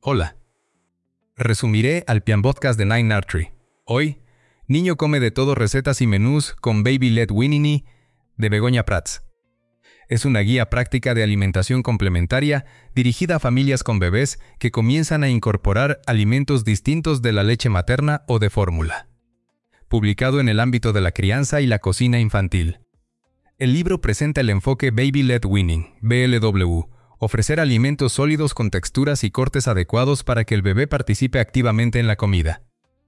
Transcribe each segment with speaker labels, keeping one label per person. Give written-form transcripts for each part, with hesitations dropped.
Speaker 1: Hola. Resumiré al Pian Podcast de Nine Artery. Hoy, Niño come de todo, recetas y menús con Baby Led Weaning de Begoña Prats. Es una guía práctica de alimentación complementaria dirigida a familias con bebés que comienzan a incorporar alimentos distintos de la leche materna o de fórmula. Publicado en el ámbito de la crianza y la cocina infantil. El libro presenta el enfoque Baby Led Weaning, BLW, ofrecer alimentos sólidos con texturas y cortes adecuados para que el bebé participe activamente en la comida,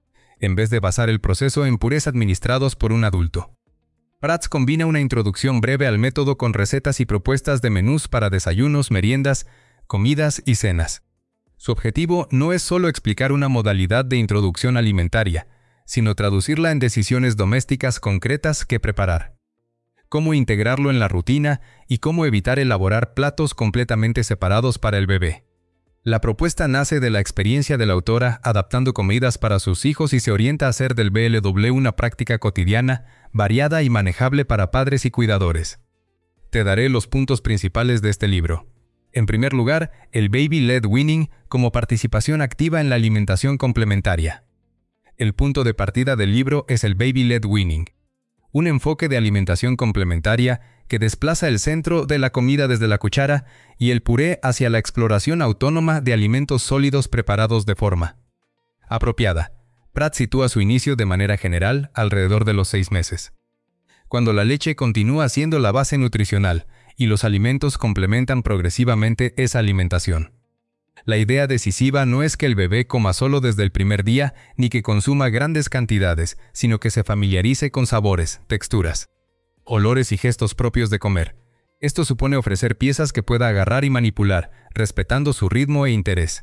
Speaker 1: en vez de basar el proceso en purés administrados por un adulto. Prats combina una introducción breve al método con recetas y propuestas de menús para desayunos, meriendas, comidas y cenas. Su objetivo no es solo explicar una modalidad de introducción alimentaria, sino traducirla en decisiones domésticas concretas que preparar, cómo integrarlo en la rutina y cómo evitar elaborar platos completamente separados para el bebé. La propuesta nace de la experiencia de la autora adaptando comidas para sus hijos y se orienta a hacer del BLW una práctica cotidiana, variada y manejable para padres y cuidadores. Te daré los puntos principales de este libro. En primer lugar, el Baby Led Weaning como participación activa en la alimentación complementaria. El punto de partida del libro es el Baby Led Weaning, un enfoque de alimentación complementaria que desplaza el centro de la comida desde la cuchara y el puré hacia la exploración autónoma de alimentos sólidos preparados de forma apropiada. Prats sitúa su inicio de manera general alrededor de los 6 meses, cuando la leche continúa siendo la base nutricional y los alimentos complementan progresivamente esa alimentación. La idea decisiva no es que el bebé coma solo desde el primer día ni que consuma grandes cantidades, sino que se familiarice con sabores, texturas, olores y gestos propios de comer. Esto supone ofrecer piezas que pueda agarrar y manipular, respetando su ritmo e interés.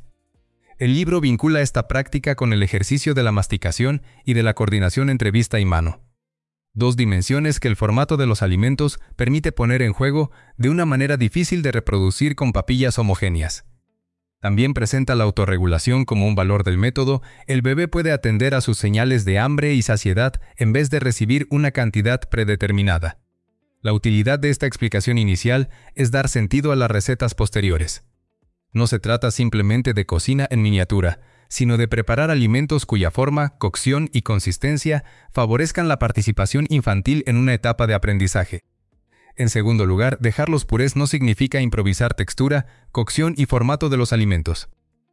Speaker 1: El libro vincula esta práctica con el ejercicio de la masticación y de la coordinación entre vista y mano. Dos dimensiones que el formato de los alimentos permite poner en juego de una manera difícil de reproducir con papillas homogéneas. También presenta la autorregulación como un valor del método. El bebé puede atender a sus señales de hambre y saciedad en vez de recibir una cantidad predeterminada. La utilidad de esta explicación inicial es dar sentido a las recetas posteriores. No se trata simplemente de cocina en miniatura, sino de preparar alimentos cuya forma, cocción y consistencia favorezcan la participación infantil en una etapa de aprendizaje. En segundo lugar, dejar los purés no significa improvisar textura, cocción y formato de los alimentos.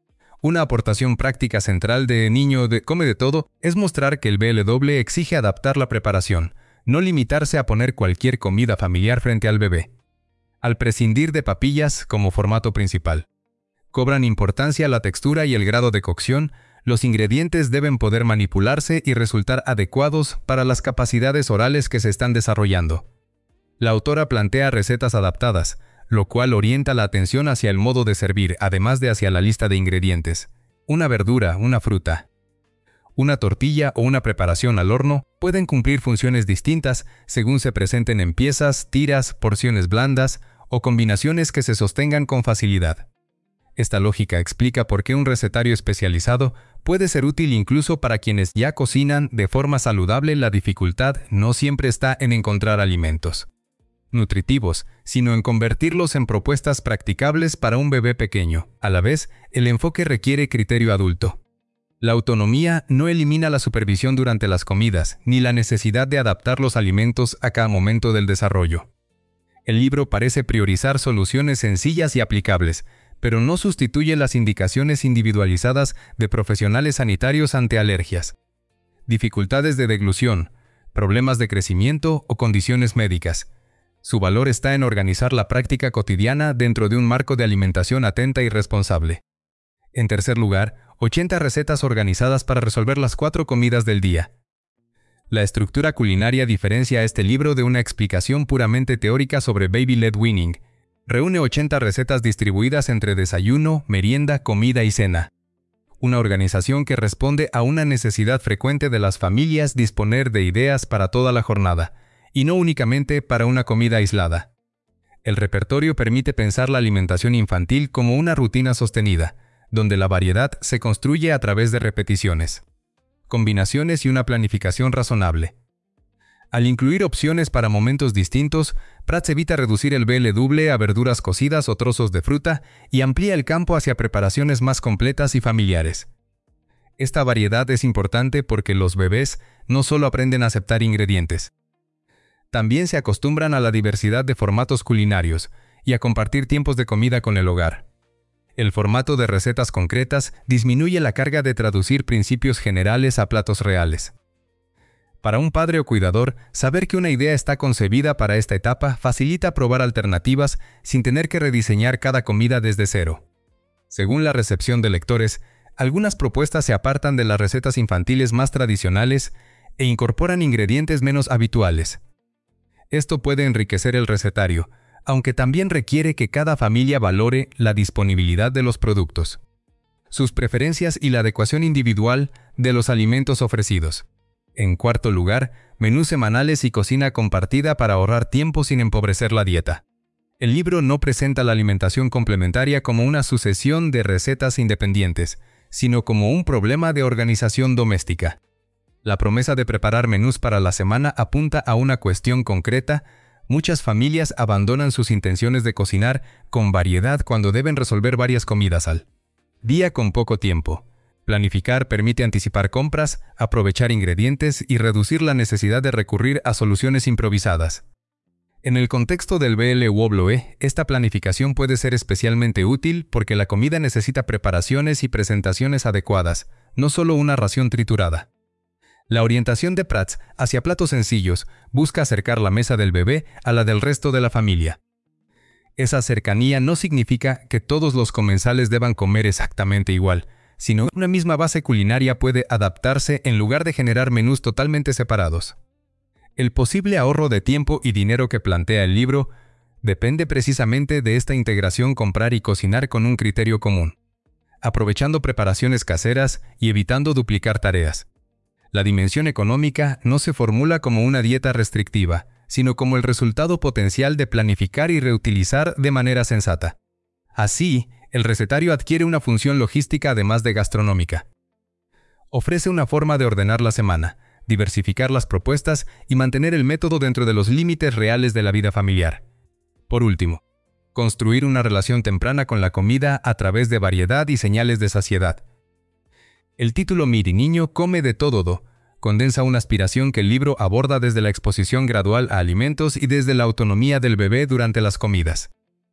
Speaker 1: Una aportación práctica central de Niño come de todo es mostrar que el BLW exige adaptar la preparación, no limitarse a poner cualquier comida familiar frente al bebé. Al prescindir de papillas como formato principal, cobran importancia la textura y el grado de cocción. Los ingredientes deben poder manipularse y resultar adecuados para las capacidades orales que se están desarrollando. La autora plantea recetas adaptadas, lo cual orienta la atención hacia el modo de servir, además de hacia la lista de ingredientes. Una verdura, una fruta, una tortilla o una preparación al horno pueden cumplir funciones distintas según se presenten en piezas, tiras, porciones blandas o combinaciones que se sostengan con facilidad. Esta lógica explica por qué un recetario especializado puede ser útil incluso para quienes ya cocinan de forma saludable. La dificultad no siempre está en encontrar alimentos nutritivos, sino en convertirlos en propuestas practicables para un bebé pequeño. A la vez, el enfoque requiere criterio adulto. La autonomía no elimina la supervisión durante las comidas, ni la necesidad de adaptar los alimentos a cada momento del desarrollo. El libro parece priorizar soluciones sencillas y aplicables, pero no sustituye las indicaciones individualizadas de profesionales sanitarios ante alergias, dificultades de deglución, problemas de crecimiento o condiciones médicas. Su valor está en organizar la práctica cotidiana dentro de un marco de alimentación atenta y responsable. En tercer lugar, 80 recetas organizadas para resolver las 4 comidas del día. La estructura culinaria diferencia este libro de una explicación puramente teórica sobre Baby Led Weaning. Reúne 80 recetas distribuidas entre desayuno, merienda, comida y cena. Una organización que responde a una necesidad frecuente de las familias: disponer de ideas para toda la jornada, y no únicamente para una comida aislada. El repertorio permite pensar la alimentación infantil como una rutina sostenida, donde la variedad se construye a través de repeticiones, combinaciones y una planificación razonable. Al incluir opciones para momentos distintos, Prats evita reducir el BLW a verduras cocidas o trozos de fruta y amplía el campo hacia preparaciones más completas y familiares. Esta variedad es importante porque los bebés no solo aprenden a aceptar ingredientes, también se acostumbran a la diversidad de formatos culinarios y a compartir tiempos de comida con el hogar. El formato de recetas concretas disminuye la carga de traducir principios generales a platos reales. Para un padre o cuidador, saber que una idea está concebida para esta etapa facilita probar alternativas sin tener que rediseñar cada comida desde cero. Según la recepción de lectores, algunas propuestas se apartan de las recetas infantiles más tradicionales e incorporan ingredientes menos habituales. Esto puede enriquecer el recetario, aunque también requiere que cada familia valore la disponibilidad de los productos, sus preferencias y la adecuación individual de los alimentos ofrecidos. En cuarto lugar, menús semanales y cocina compartida para ahorrar tiempo sin empobrecer la dieta. El libro no presenta la alimentación complementaria como una sucesión de recetas independientes, sino como un problema de organización doméstica. La promesa de preparar menús para la semana apunta a una cuestión concreta. Muchas familias abandonan sus intenciones de cocinar con variedad cuando deben resolver varias comidas al día con poco tiempo. Planificar permite anticipar compras, aprovechar ingredientes y reducir la necesidad de recurrir a soluciones improvisadas. En el contexto del BLW, esta planificación puede ser especialmente útil porque la comida necesita preparaciones y presentaciones adecuadas, no solo una ración triturada. La orientación de Prats hacia platos sencillos busca acercar la mesa del bebé a la del resto de la familia. Esa cercanía no significa que todos los comensales deban comer exactamente igual, sino que una misma base culinaria puede adaptarse en lugar de generar menús totalmente separados. El posible ahorro de tiempo y dinero que plantea el libro depende precisamente de esta integración comprar y cocinar con un criterio común, aprovechando preparaciones caseras y evitando duplicar tareas. La dimensión económica no se formula como una dieta restrictiva, sino como el resultado potencial de planificar y reutilizar de manera sensata. Así, el recetario adquiere una función logística además de gastronómica. Ofrece una forma de ordenar la semana, diversificar las propuestas y mantener el método dentro de los límites reales de la vida familiar. Por último, construir una relación temprana con la comida a través de variedad y señales de saciedad. El título Mi niño come de todo condensa una aspiración que el libro aborda desde la exposición gradual a alimentos y desde la autonomía del bebé durante las comidas.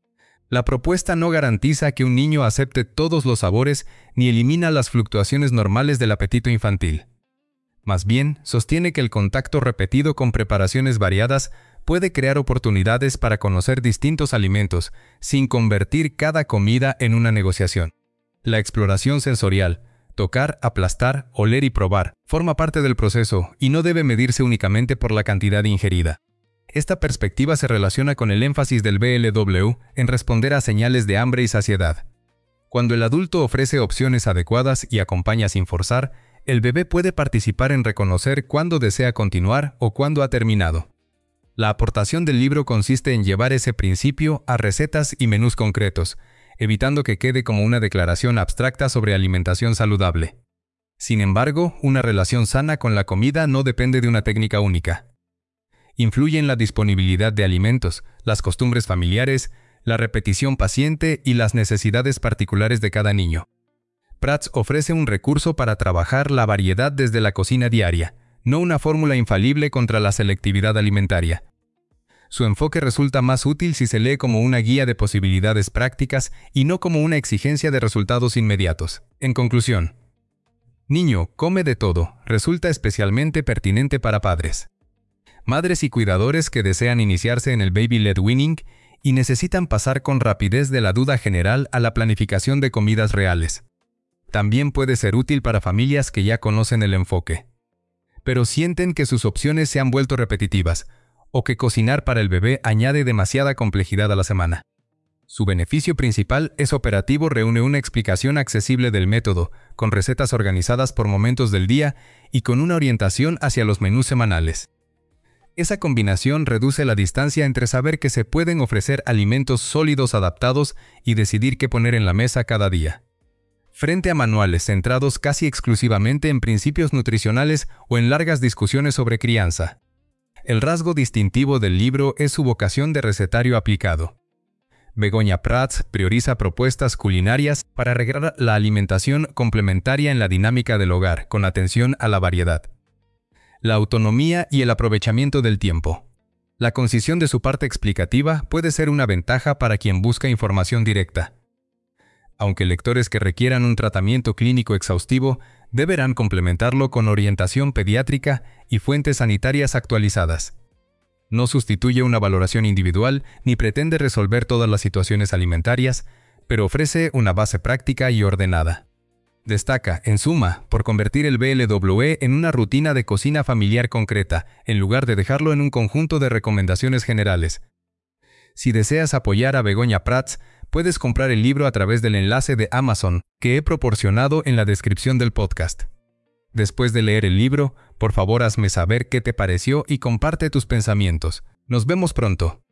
Speaker 1: La propuesta no garantiza que un niño acepte todos los sabores ni elimina las fluctuaciones normales del apetito infantil. Más bien, sostiene que el contacto repetido con preparaciones variadas puede crear oportunidades para conocer distintos alimentos, sin convertir cada comida en una negociación. La exploración sensorial, tocar, aplastar, oler y probar, forma parte del proceso y no debe medirse únicamente por la cantidad ingerida. Esta perspectiva se relaciona con el énfasis del BLW en responder a señales de hambre y saciedad. Cuando el adulto ofrece opciones adecuadas y acompaña sin forzar, el bebé puede participar en reconocer cuándo desea continuar o cuándo ha terminado. La aportación del libro consiste en llevar ese principio a recetas y menús concretos, evitando que quede como una declaración abstracta sobre alimentación saludable. Sin embargo, una relación sana con la comida no depende de una técnica única. Influye en la disponibilidad de alimentos, las costumbres familiares, la repetición paciente y las necesidades particulares de cada niño. Prats ofrece un recurso para trabajar la variedad desde la cocina diaria, no una fórmula infalible contra la selectividad alimentaria. Su enfoque resulta más útil si se lee como una guía de posibilidades prácticas y no como una exigencia de resultados inmediatos. En conclusión, Niño, come de todo resulta especialmente pertinente para padres, madres y cuidadores que desean iniciarse en el baby-led weaning y necesitan pasar con rapidez de la duda general a la planificación de comidas reales. También puede ser útil para familias que ya conocen el enfoque, pero sienten que sus opciones se han vuelto repetitivas o que cocinar para el bebé añade demasiada complejidad a la semana. Su beneficio principal es operativo, reúne una explicación accesible del método, con recetas organizadas por momentos del día y con una orientación hacia los menús semanales. Esa combinación reduce la distancia entre saber que se pueden ofrecer alimentos sólidos adaptados y decidir qué poner en la mesa cada día, frente a manuales centrados casi exclusivamente en principios nutricionales o en largas discusiones sobre crianza. El rasgo distintivo del libro es su vocación de recetario aplicado. Begoña Prats prioriza propuestas culinarias para arreglar la alimentación complementaria en la dinámica del hogar, con atención a la variedad, la autonomía y el aprovechamiento del tiempo. La concisión de su parte explicativa puede ser una ventaja para quien busca información directa, aunque lectores que requieran un tratamiento clínico exhaustivo deberán complementarlo con orientación pediátrica y fuentes sanitarias actualizadas. No sustituye una valoración individual ni pretende resolver todas las situaciones alimentarias, pero ofrece una base práctica y ordenada. Destaca, en suma, por convertir el BLW en una rutina de cocina familiar concreta, en lugar de dejarlo en un conjunto de recomendaciones generales. Si deseas apoyar a Begoña Prats, puedes comprar el libro a través del enlace de Amazon que he proporcionado en la descripción del podcast. Después de leer el libro, por favor hazme saber qué te pareció y comparte tus pensamientos. Nos vemos pronto.